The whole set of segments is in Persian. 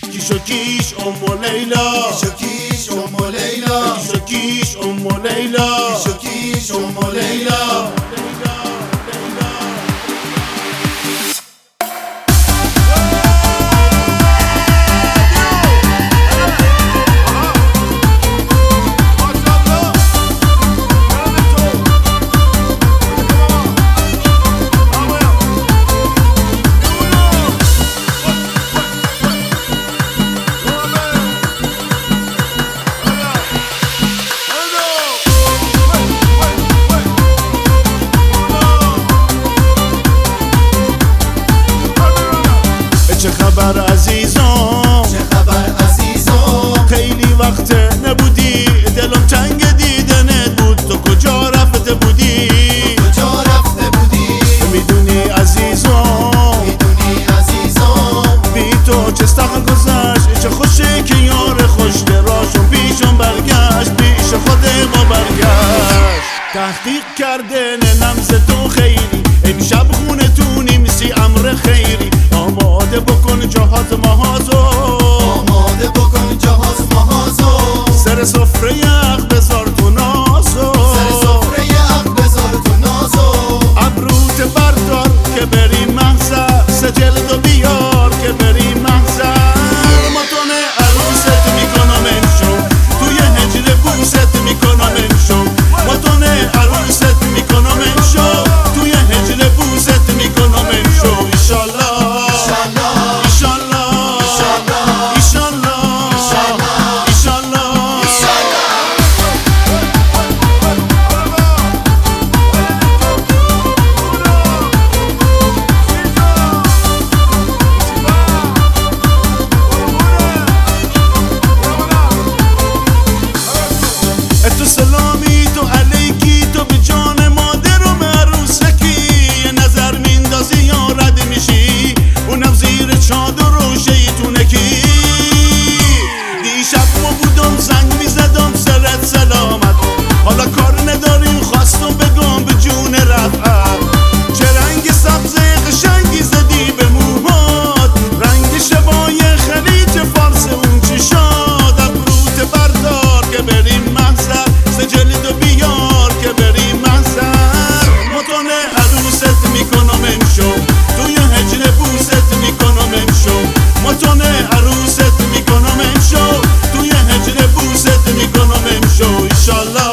کیشو کیش ام لیلا، کیشو کیش ام لیلا، کیشو کیش ام لیلا، کیشو کیش ام لیلا. چه خبر عزیزم، چه خبر عزیزم، خیلی وقت نبودی، دلم تنگ دیدنت بود. تو کجا رفته بودی؟ کجا رفته بودی؟ میدونی عزیزم، میدونی عزیزم، بی تو چه سخت گذشت. چه خوشه که یار خوش دراشون پیشم برگشت، پیش خود ما برگشت. تحقیق کرده نمز تو خیلی، امشب خونه تونی میسی امر خیری. آماده بکن جهاز مهازو، آماده بکن جهاز مهازو، سر سفره یخ بذار تو نازو، سر سفره عقل بذار تو نازو. ابروت بردار که بری محضر، سجلدو بیار که بری محضر. ماتون عروست میکنم انشو، توی هجر بوست میکنم انشو. ماتون عروست میکنم انشو، توی هجر بوست میکنم انشو. ایشالله حالا کار نداریم خواستم بگم به جون رفعت. چه رنگ سبزه قشنگی زدی به موهات، رنگ شبای خلیج فارس اون چشات. ابروت بردار که بریم محضر، سجلدو بیار که بریم محضر. متون عروست میکنم انشو، توی هجر بوست میکنم انشو. متون عروست میکنم انشو، توی هجر بوست میکنم انشو. ایشالله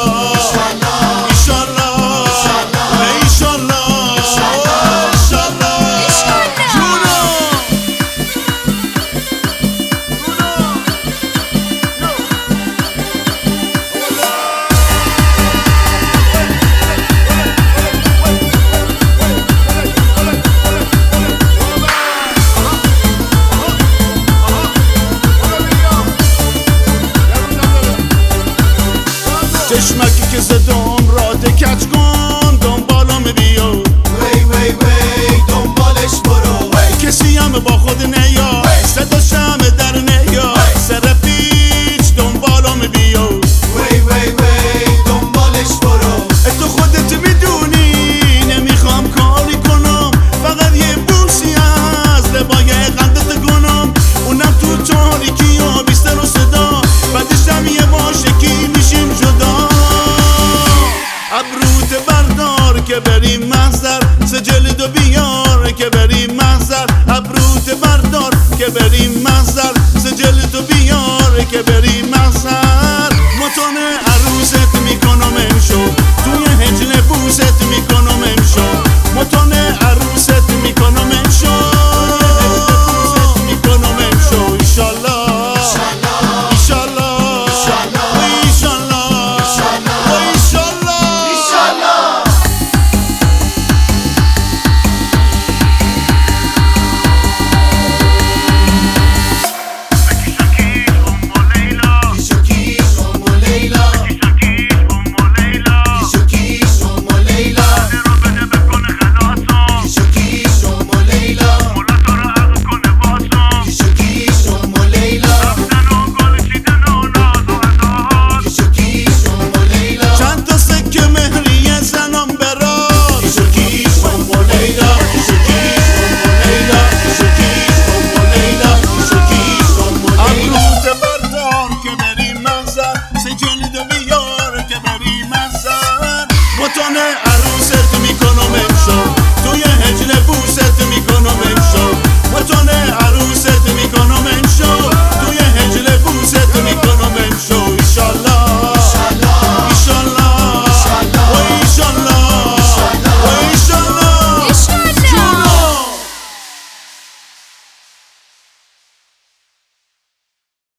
چشمکی که زدم را کج کن.